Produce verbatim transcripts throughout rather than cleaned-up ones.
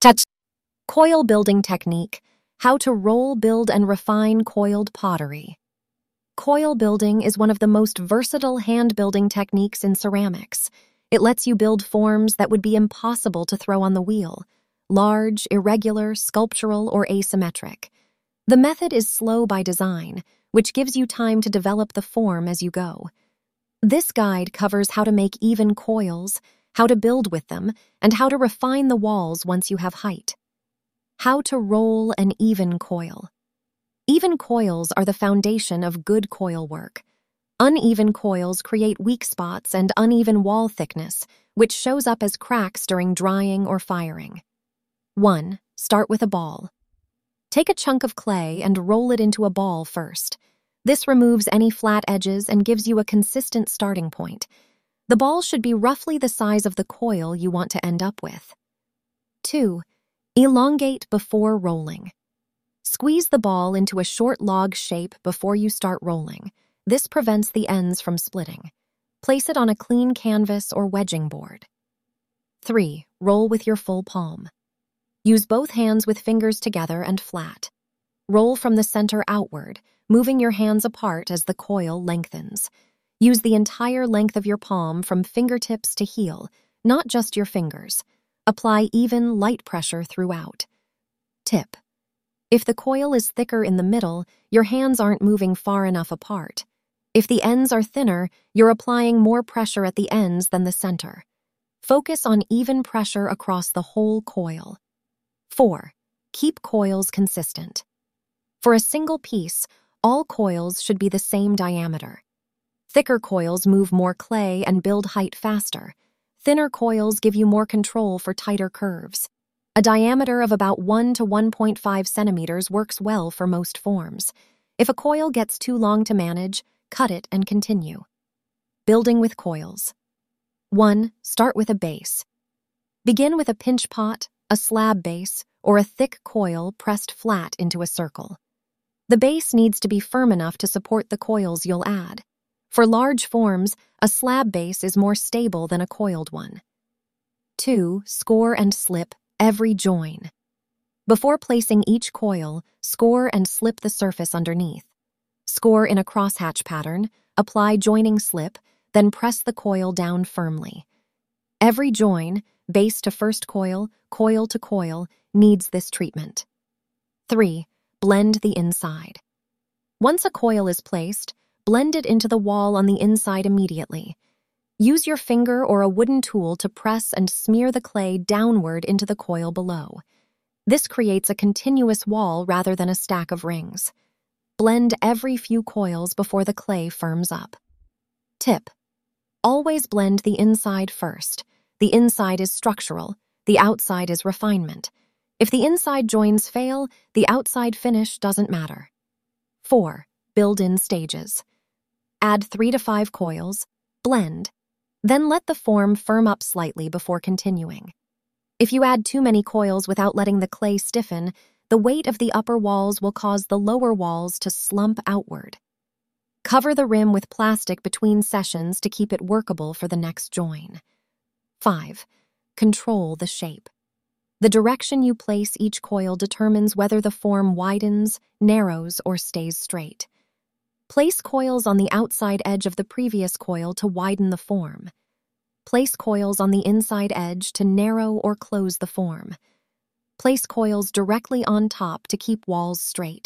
Touch. Coil building technique. How to roll, build, and refine coiled pottery. Coil building is one of the most versatile hand-building techniques in ceramics. It lets you build forms that would be impossible to throw on the wheel: large, irregular, sculptural, or asymmetric. The method is slow by design, which gives you time to develop the form as you go. This guide covers how to make even coils, how to build with them, and how to refine the walls once you have height. How to roll an even coil. Even coils are the foundation of good coil work. Uneven coils create weak spots and uneven wall thickness, which shows up as cracks during drying or firing. one. Start with a ball. Take a chunk of clay and roll it into a ball first. This removes any flat edges and gives you a consistent starting point. The ball should be roughly the size of the coil you want to end up with. two. Elongate before rolling. Squeeze the ball into a short log shape before you start rolling. This prevents the ends from splitting. Place it on a clean canvas or wedging board. three. Roll with your full palm. Use both hands with fingers together and flat. Roll from the center outward, moving your hands apart as the coil lengthens. Use the entire length of your palm from fingertips to heel, not just your fingers. Apply even, light pressure throughout. Tip: if the coil is thicker in the middle, your hands aren't moving far enough apart. If the ends are thinner, you're applying more pressure at the ends than the center. Focus on even pressure across the whole coil. four. Keep coils consistent. For a single piece, all coils should be the same diameter. Thicker coils move more clay and build height faster. Thinner coils give you more control for tighter curves. A diameter of about one to one point five centimeters works well for most forms. If a coil gets too long to manage, cut it and continue. Building with coils. one. Start with a base. Begin with a pinch pot, a slab base, or a thick coil pressed flat into a circle. The base needs to be firm enough to support the coils you'll add. For large forms, a slab base is more stable than a coiled one. two. Score and slip every join. Before placing each coil, score and slip the surface underneath. Score in a crosshatch pattern, apply joining slip, then press the coil down firmly. Every join, base to first coil, coil to coil, needs this treatment. three. Blend the inside. Once a coil is placed, blend it into the wall on the inside immediately. Use your finger or a wooden tool to press and smear the clay downward into the coil below. This creates a continuous wall rather than a stack of rings. Blend every few coils before the clay firms up. Tip: always blend the inside first. The inside is structural, the outside is refinement. If the inside joins fail, the outside finish doesn't matter. four. Build in stages. Add three to five coils, blend, then let the form firm up slightly before continuing. If you add too many coils without letting the clay stiffen, the weight of the upper walls will cause the lower walls to slump outward. Cover the rim with plastic between sessions to keep it workable for the next join. five. Control the shape. The direction you place each coil determines whether the form widens, narrows, or stays straight. Place coils on the outside edge of the previous coil to widen the form. Place coils on the inside edge to narrow or close the form. Place coils directly on top to keep walls straight.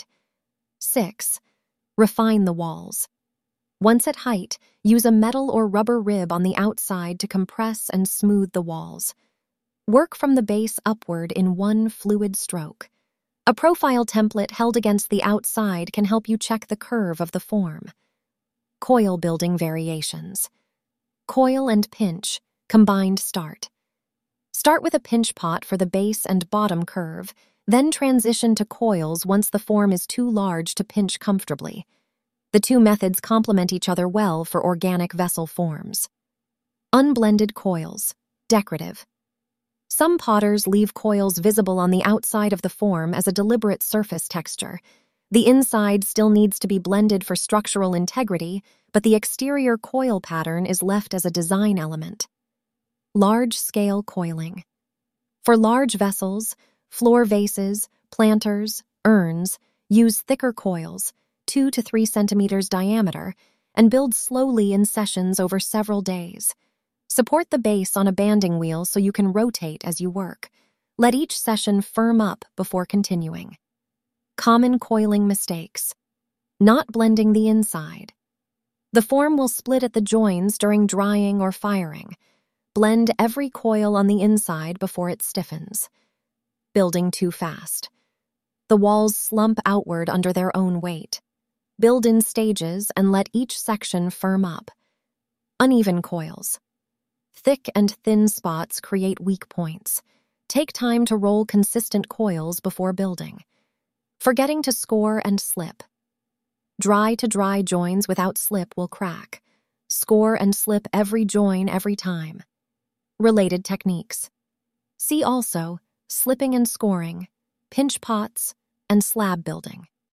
six. Refine the walls. Once at height, use a metal or rubber rib on the outside to compress and smooth the walls. Work from the base upward in one fluid stroke. A profile template held against the outside can help you check the curve of the form. Coil building variations. Coil and pinch, combined start. Start with a pinch pot for the base and bottom curve, then transition to coils once the form is too large to pinch comfortably. The two methods complement each other well for organic vessel forms. Unblended coils, decorative. Some potters leave coils visible on the outside of the form as a deliberate surface texture. The inside still needs to be blended for structural integrity, but the exterior coil pattern is left as a design element. Large-scale coiling. For large vessels, floor vases, planters, urns, use thicker coils, two to three centimeters diameter, and build slowly in sessions over several days. Support the base on a banding wheel so you can rotate as you work. Let each session firm up before continuing. Common coiling mistakes. Not blending the inside. The form will split at the joins during drying or firing. Blend every coil on the inside before it stiffens. Building too fast. The walls slump outward under their own weight. Build in stages and let each section firm up. Uneven coils. Thick and thin spots create weak points. Take time to roll consistent coils before building. Forgetting to score and slip. Dry to dry joins without slip will crack. Score and slip every join every time. Related techniques. See also slipping and scoring, pinch pots, and slab building.